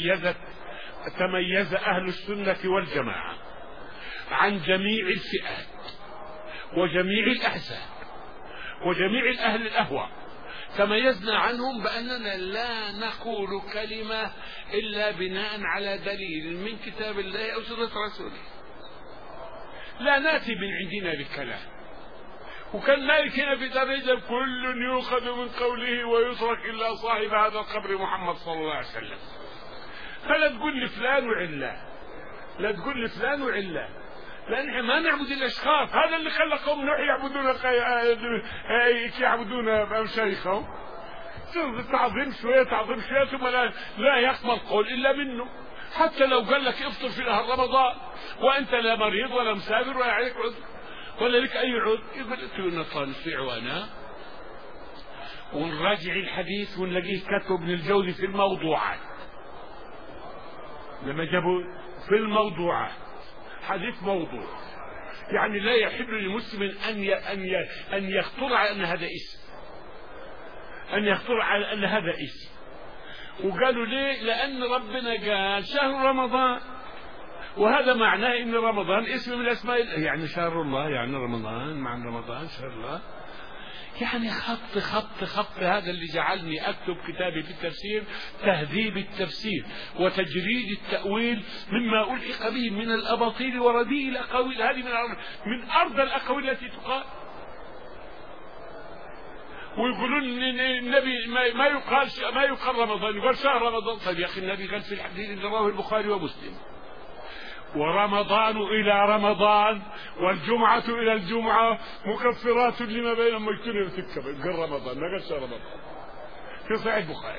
تميز أهل السنة والجماعة عن جميع الفئات وجميع الأحزاب وجميع أهل الأهواء. تميزنا عنهم بأننا لا نقول كلمة إلا بناء على دليل من كتاب الله أو سنة رسوله. لا نأتي من عندنا بالكلام. وكان مالك هنا في درجة كل يؤخذ من قوله ويترك إلا صاحب هذا القبر محمد صلى الله عليه وسلم. فلا تقول لفلان وعلا، لا تقول لفلان وعلا، لأن ما نعبد الأشخاص. هذا اللي خلى قوم نوح يعبدون مشايخهم. تعظيم شوية تعظيم شوية ثم لا يقبل قول إلا منه. حتى لو قال لك افطر في نهار رمضان وأنت لا مريض ولا مسافر ولا عليك عذر ولا لك أي عذر، يقول نستطيع وأنا ونراجع الحديث ونلاقيه كتب ابن الجوزي في الموضوعات. لما جابوا في الموضوعات حديث موضوع، يعني لا يحل للمسلم أن يخطر على أن هذا اسم، أن يخطر على أن هذا اسم. وقالوا ليه؟ لأن ربنا قال شهر رمضان، وهذا معناه أن رمضان اسم من الأسماء، يعني شهر الله، يعني رمضان مع رمضان شهر الله. يعني خط هذا اللي جعلني أكتب كتابي في التفسير تهذيب التفسير وتجريد التأويل مما ألحق به من الأباطيل ورديء الأقاويل. هذه من أرض الأقاويل التي تقال. ويقولون النبي ما يقال رمضان، يقال شهر رمضان. طيب يا أخي النبي قال في الحديث اللي رواه البخاري ومسلم ورمضان إلى رمضان والجمعة إلى الجمعة مكفرات لما بينهم اجتنبت الكبائر. قال رمضان ما قالش رمضان في صحيح البخاري.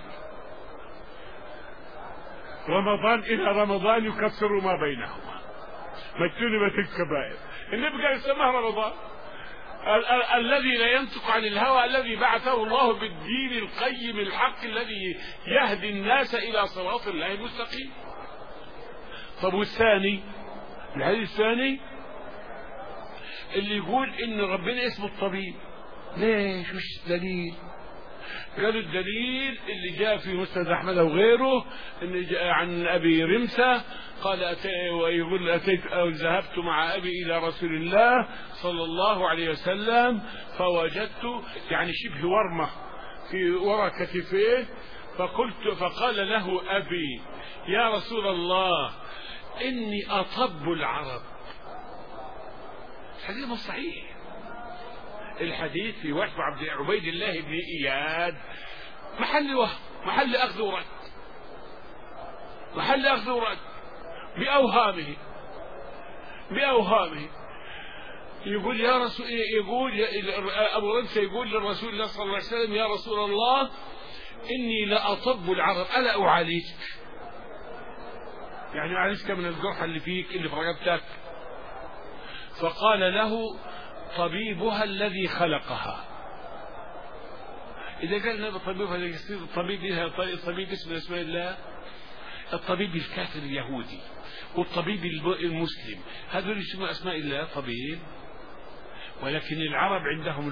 رمضان إلى رمضان يكفر ما بينهما ما اجتنبت الكبائر. النبي قال يسماه رمضان الذي لا ينطق عن الهوى الذي بعثه الله بالدين القيم الحق الذي يهدي الناس إلى صراط الله المستقيم. طب والثاني الحديث الثاني اللي يقول ان ربنا اسمه الطبيب، ليش؟ وش الدليل؟ قالوا الدليل اللي جاء في مسند احمد وغيره ان جاء عن ابي رمسة قال ويقول اتيت او ذهبت مع ابي الى رسول الله صلى الله عليه وسلم فوجدت يعني شبه ورمه في وراء كتفيه فقال له ابي يا رسول الله إني أطب العرب. الحديث مش صحيح. الحديث في وحي عبيد الله بن إياد محل وهم، محل أخذ ورد، محل أخذ ورد بأوهامه. يقول يا رسول، يقول أبو رمسة يقول للرسول الله صلى الله عليه وسلم يا رسول الله إني لأطب العرب ألا أعالجك؟ يعني أعالجك من الجرح اللي فيك اللي في رقبتك. فقال له طبيبها الذي خلقها. إذا قال النبي طبيبها الذي يصير الطبيب لها طبيب اسم اسماء الله، الطبيب الكافر اليهودي والطبيب المسلم هذول يسموا اسماء الله طبيب. ولكن العرب عندهم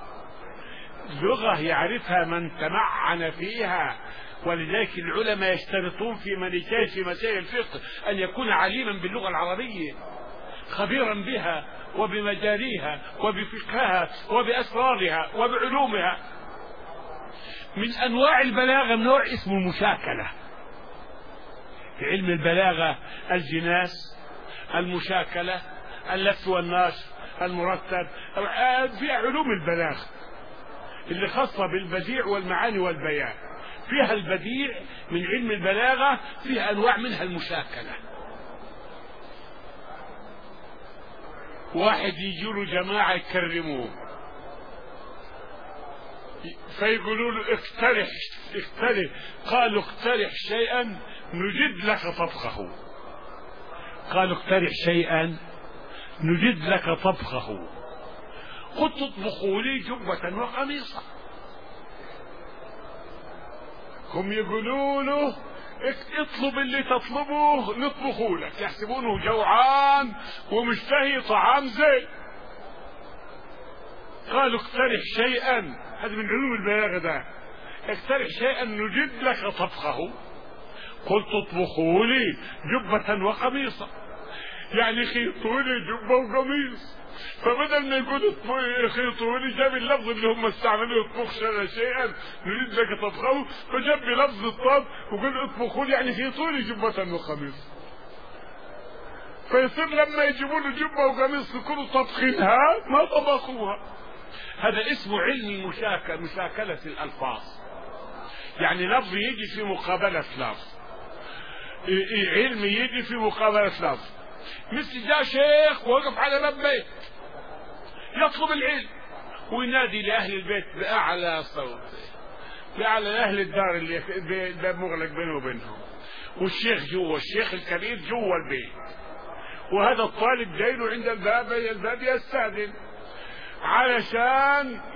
لغة يعرفها من تمعن فيها، ولذلك العلماء يشترطون في من يجتهد في مسائل الفقه أن يكون عليما باللغة العربية خبيرا بها وبمجاريها وبفقهها وبأسرارها وبعلومها. من أنواع البلاغة نوع اسمه المشاكلة. في علم البلاغة الجناس، المشاكلة، اللف والنشر، المرتب، في علوم البلاغة اللي خاصة بالبديع والمعاني والبيان. فيها البديع من علم البلاغة، فيها أنواع منها المشاكلة. واحد يجيله جماعة يكرموه فيقولوا له اقترح، قالوا اقترح شيئا نجد لك طبخه. قالوا اقترح شيئا نجد لك طبخه. قلت اطبخوا لي جبة وقميصا. هم يقولوا له اطلب اللي تطلبه نطبخه لك، يحسبونه جوعان ومشتهي طعام زين. قالوا اقترح شيئا، هذا من علوم البلاغة ده، اقترح شيئا نجد لك طبخه. قلت اطبخوا لي جبة وقميصا، يعني خيطوا لي جبة وقميص. فبدل ما يقول خيطوا لي جاب اللفظ اللي هم استعملوه اطبخ شيئا نريد لك طبخه، فجاب لفظ الطب وقال اطبخوا لي يعني خيطوا لي جبة وقميص. فيصير لما يجيبوا له جبة وقميص يكونوا طبخينها ما طبخوها. هذا اسمه علم مشاكلة الألفاظ، يعني لفظ يجي في مقابلة لفظ، علم يجي في مقابلة لفظ. مثل جاء شيخ وقف على باب بيت يطلب العلم وينادي لأهل البيت بأعلى صوت، بأعلى أهل الدار اللي الباب مغلق بينه وبينهم، والشيخ جوا، الشيخ الكبير جوا البيت، وهذا الطالب جايله عند الباب يستأذن علشان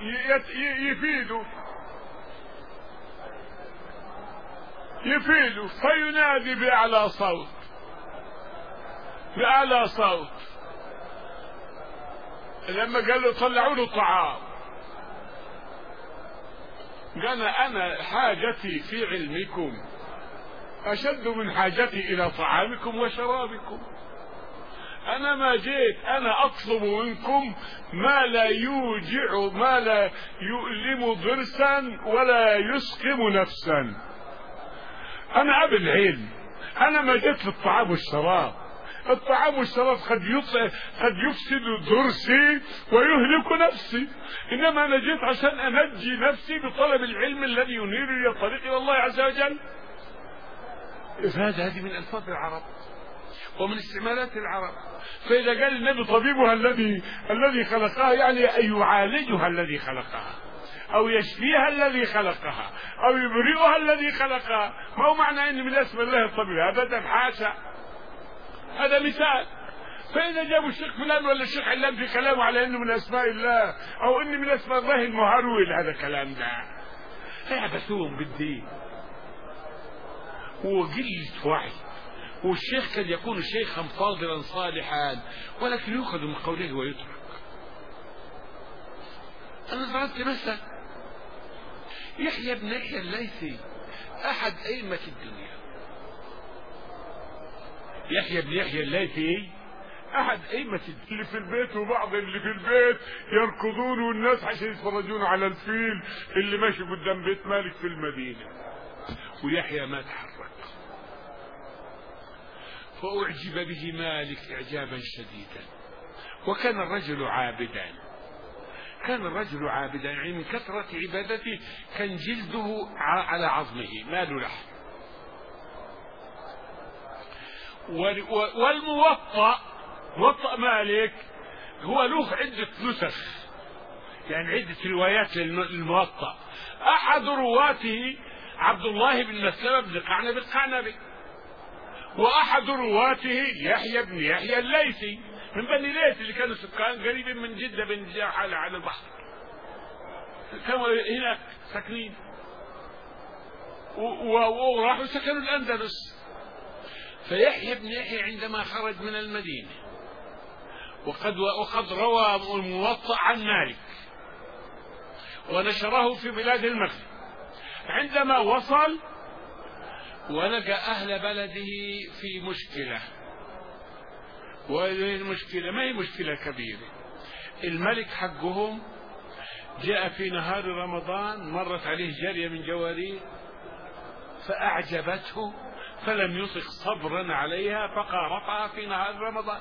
يفيده فينادي بأعلى صوت. لما قال له طلعوا له طعام قال أنا حاجتي في علمكم أشد من حاجتي إلى طعامكم وشرابكم. أنا ما جيت أنا أطلب منكم ما لا يوجع، ما لا يؤلم ضرسا ولا يسقم نفسا. أنا أبي العلم، أنا ما جيت للطعام والشراب. الطعام والشراب قد يفسد ضرسي ويهلك نفسي، إنما أنا جيت عشان أنجي نفسي بطلب العلم الذي ينير لي الطريق إلى الله عز وجل. هذه من ألفاظ العرب. ومن استعمالات العرب. فإذا قال النبي طبيبها الذي خلقها، يعني يعالجها الذي خلقها، أو يشفيها الذي خلقها، أو يبرئها الذي خلقها. ما هو معنى أن من اسم الله الطبيب، أبدا حاشا، هذا مثال. فإذا جابوا الشيخ فلان ولا الشيخ علان في كلامه على أنه من أسماء الله، أو أنه من أسماء الله المهرول، هذا كلام ده يعبثون بالدين وقلة وعي. والشيخ قد يكون شيخا فاضلا صالحا، ولكن يؤخذ من قوله ويترك. أنا ضربت مثل يحيى بن يحيى الليثي، أحد أئمة الدنيا. يحيى بن يحيى الليثي أحد أئمة اللي في البيت، وبعض اللي في البيت يركضون والناس عشان يتفرجون على الفيل اللي ماشي قدام بيت مالك في المدينة. ويحيى ما تحرك، فأعجب به مالك إعجابا شديدا. وكان الرجل عابدا، يعني من كثرة عبادته كان جلده على عظمه ما له لحم. موطأ مالك هو له عدة نسخ، يعني عدة روايات للموطأ. أحد رواته عبد الله بن مسلمة بن قعنب القعنبي، وأحد رواته يحيى بن يحيى الليثي من بني ليث، اللي كانوا سكان قريبين من جدة بن جاح على البحر، كانوا هناك ساكنين، وراحوا سكنوا الأندلس. فيحيى بن يحيى عندما خرج من المدينة وقد روى الموطأ عن مالك ونشره في بلاد المغرب، عندما وصل ولقى أهل بلده في مشكلة، وهذه المشكلة ما هي مشكلة كبيرة. الملك حقهم جاء في نهار رمضان، مرت عليه جارية من جواريه فأعجبته، فلم يطق صبرا عليها فقارفها في نهار رمضان.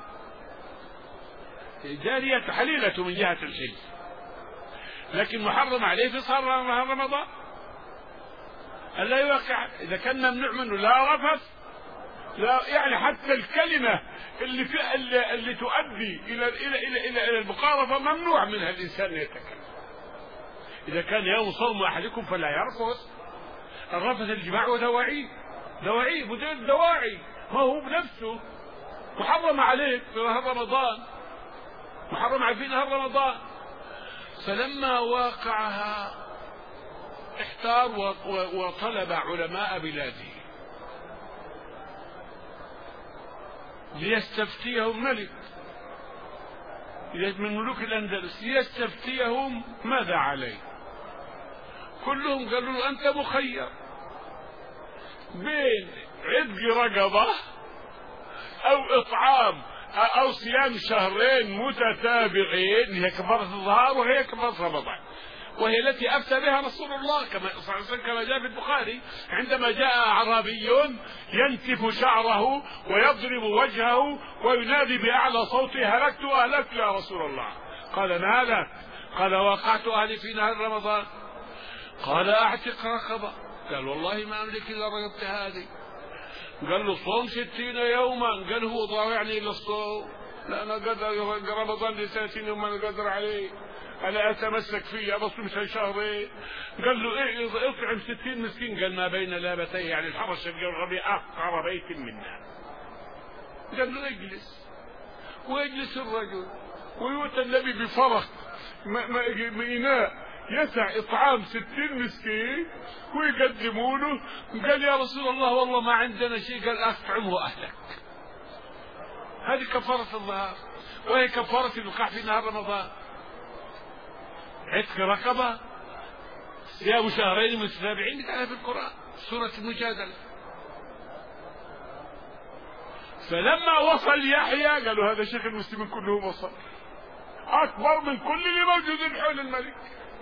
جارية حليلة من جهة الحل، لكن محرم عليه في صار نهار رمضان ألا يوقع. إذا كان ممنوع منه لا رفث، لا يعني حتى الكلمة اللي تؤدي إلى المقارفة ممنوع منها الإنسان يتكلم. إذا كان يوم صوم أحدكم فلا يرفث. الرفث الجماع ودواعي بدون الدواعي، ما هو بنفسه محرم عليه في نهار رمضان، محرم عليه في نهار رمضان. فلما واقعها احتار وطلب علماء بلاده ليستفتيهم ملك من ملوك الأندلس، ليستفتيهم ماذا عليه. كلهم قالوا له أنت مخير بين عتق رقبة أو إطعام أو صيام شهرين متتابعين، هي كفارة الظهار وهي كفارة رمضان، وهي التي أفتى بها رسول الله كما جاء في البخاري، عندما جاء أعرابي ينتف شعره ويضرب وجهه وينادي بأعلى صوته أهلكت يا رسول الله. قال ما لك؟ قال وقعت أهلي في نهار رمضان. قال أعتق رقبة. قال والله ما أملك إلا رقبت هذه. قال له صوم 60 يوما. قال هو ضايعني إلا الصوم؟ لا أنا قدر رمضان لي 30 يوما أنا قدر عليه، أنا أتمسك فيه أبصم شهرين. قال له إيه اطعم 60 مسكين. قال ما بين لابتيه يعني الحرس الربيع أفقر بيت منا. قال له اجلس، ويجلس الرجل ويؤتى النبي بفرق إناء يسع إطعام 60 مسكين ويقدموا له. قال يا رسول الله والله ما عندنا شيء. قال أطعمه أهلك. هذه كفارة الظهار، وهي كفارة الوقاع في نهار رمضان. عتق رقبة، صيام شهرين متتابعين تعالى في القرآن سورة المجادلة. فلما وصل يحيى قالوا هذا شيخ المسلمين كلهم وصل، أكبر من كل اللي موجودين حول الملك.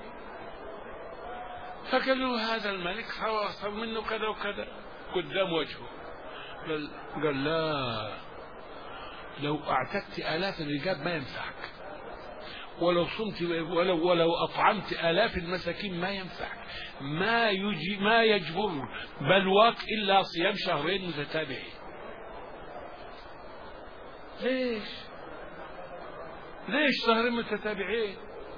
فقالوا هذا الملك خلاص منه كذا وكذا قدام وجهه. قال لا، لو أعتقت آلاف الرجال ما ينفعك، ولو صمت ولو أطعمت آلاف المساكين ما ينفعك، ما يجبر بلواك إلا صيام شهرين متتابعين. ليش شهرين متتابعين؟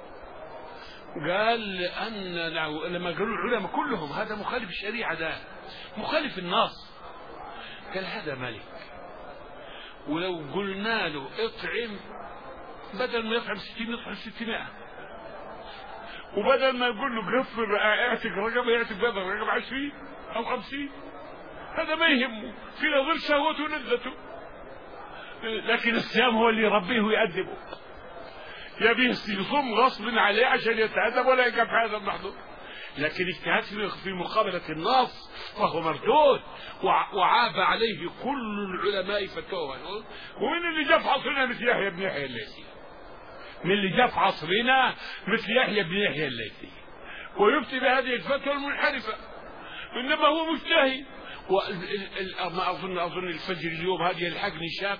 قال لأن لما قالوا العلماء كلهم هذا مخالف الشريعة، ده مخالف النص. قال هذا ملك، ولو قلنا له اطعم بدل ما يطعم 60 يطعم 600، وبدل ما يقول له غفر اعتق رقبه يعتق بدل رقبه 20 أو 50، هذا ما يهمه، في نظر شهوته ولذته. لكن الصيام هو اللي يربيه ويأدبه، يبيه يصوم غصب عليه عشان يتأدب ولا يقع في هذا المحظور. لكن اجتهاد في مقابلة النص فهو مردود، وعاب عليه كل العلماء فتوى. ومن اللي جاء في عصرنا مثل يحيى بن يحيى الليثي، من اللي جاء في عصرنا مثل يحيى بن يحيى الليثي ويفتي بهذه الفتوى المنحرفة، انما هو مجتهد. وما اظن الفجر اليوم هذه يلحقني شاب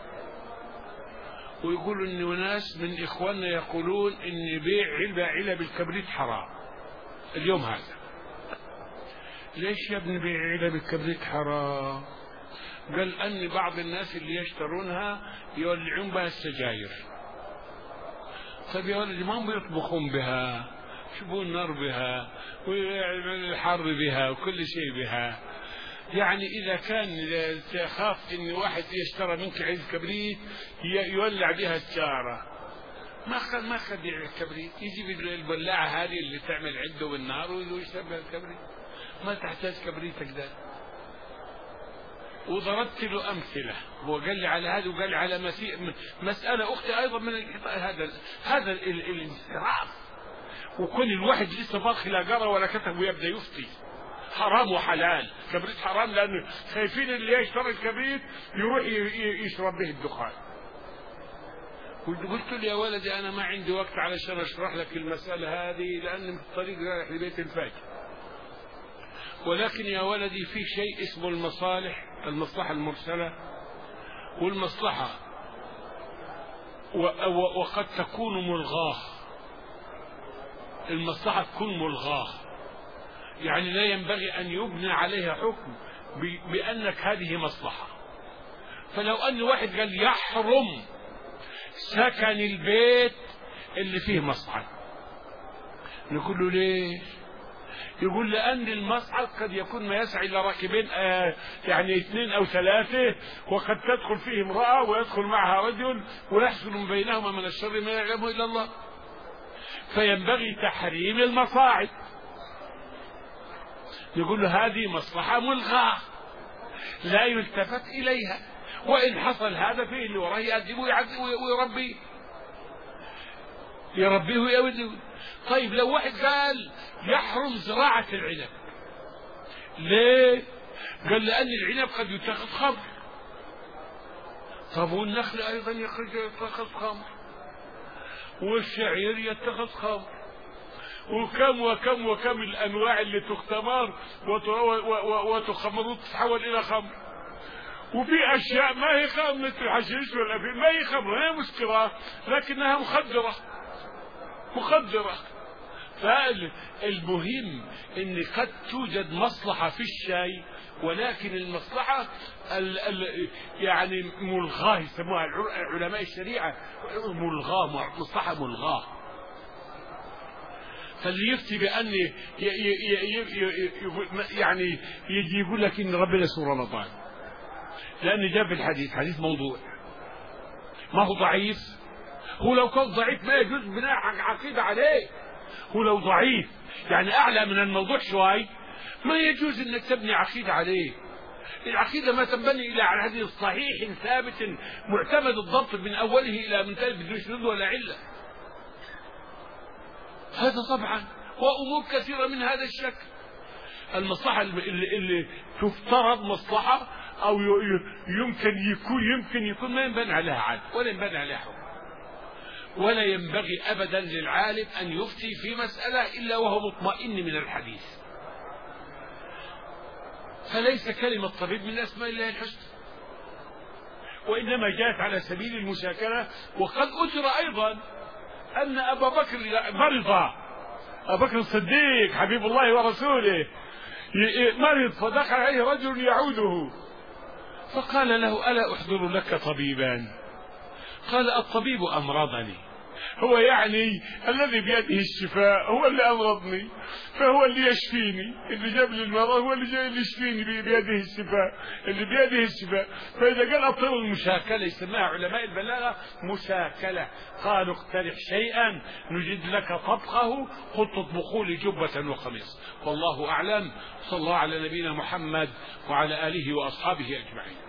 ويقولوا ان ناس من اخواننا يقولون ان بيع علب الكبريت حرام اليوم هذا. ليش يا ابني بيع علب الكبريت حرام؟ قال ان بعض الناس اللي يشترونها يولعون بها السجاير. طيب يا ولدي ما هم يطبخون بها، يشبون النار بها ويعمل الحر بها وكل شيء بها. يعني إذا كان تخاف إن واحد يشترى منك علبة كبريت يولع بها السيارة، ما خد الكبريت، يجيب البلاعة هذه اللي تعمل عده بالنار ويشتري بها الكبريت، ما تحتاج كبريتك ده. وضربت له أمثلة، هو قال لي على هذا وقال لي على مسألة أختي أيضا من هذا الانصراف. وكل الواحد لسه باقي لا قرأ ولا كتب ويبدأ يفتي حرام وحلال. كبريت حرام لأنه خايفين اللي يشتري الكبريت يروح يشرب به الدخان. قلت له يا ولدي أنا ما عندي وقت علشان أشرح لك المسألة هذه لأن في الطريق رايح لبيت الفجر، ولكن يا ولدي في شيء اسمه المصلحة المرسلة والمصلحة وقد تكون ملغاة. المصلحة تكون ملغاة، يعني لا ينبغي أن يبنى عليها حكم بأنك هذه مصلحة. فلو أن واحد قال يحرم سكن البيت اللي فيه مصعد، نقول له ليه؟ يقول لأن المصعد قد يكون ما يسعى إلى راكبين يعني 2 أو 3، وقد تدخل فيه امرأة ويدخل معها رجل ويحصل من بينهما من الشر ما يعلمه إلا الله، فينبغي تحريم المصاعد. يقول له هذه مصلحة ملغاة لا يلتفت إليها، وإن حصل هذا فيه اللي وراه يأدبه يربيه ويولده. طيب لو واحد قال يحرم زراعة العنب، ليه؟ قال لأن العنب قد يتخذ خمر. طب والنخل أيضا يتخذ خمر، والشعير يتخذ خمر، وكم الأنواع اللي تختمر وتخمر وتتحول إلى خمر. وفي أشياء ما هي خمر مثل الحشيش والأفيون، ما هي خمر، هي مسكرة لكنها مخدرة. فالمهم ان قد توجد مصلحة في الشيء، ولكن المصلحة يعني ملغاة، يسموها علماء الشريعة ملغاة، مصلحة ملغاة. فاللي يفتي بأن يعني يجي يقول لك إن ربنا سور رمضان لأن جاء في الحديث حديث موضوع ما هو ضعيف. هو لو كان ضعيف ما يجوز بناء عقيدة عليه. هو لو ضعيف يعني أعلى من الموضوع شوي ما يجوز أنك تبني عقيدة عليه. العقيدة ما تنبني إلى على حديث صحيح ثابت معتمد الضبط من أوله إلى منتهى بدون شذوذ ولا علة. هذا طبعا وأمور كثيرة من هذا الشكل. المصلحة اللي تفترض مصلحة أو يمكن يكون ما ينبني عليها عاد ولا ينبني عليها حكم. ولا ينبغي أبدا للعالم أن يفتي في مسألة إلا وهو مطمئن من الحديث. فليس كلمة طبيب من أسماء الله الحسنى، وإنما جاءت على سبيل المشاكلة. وقد أثر أيضا أن أبا بكر مرض، أبا بكر الصديق حبيب الله ورسوله مرض، فدخل عليه رجل يعوده فقال له ألا أحضر لك طبيبا؟ قال الطبيب أمرضني. هو يعني الذي بيده الشفاء هو اللي أمرضني، فهو اللي يشفيني، اللي جاب لي المرض هو اللي جاي اللي يشفيني، بيده الشفاء، اللي بيده الشفاء. فإذا قال الطب المشاكلة يسميها علماء البلاغة مشاكلة، قالوا اقترح شيئا نجد لك طبخه، قل تطبخوا لي جبة وقميص. والله أعلم. صلى الله على نبينا محمد وعلى آله وأصحابه أجمعين.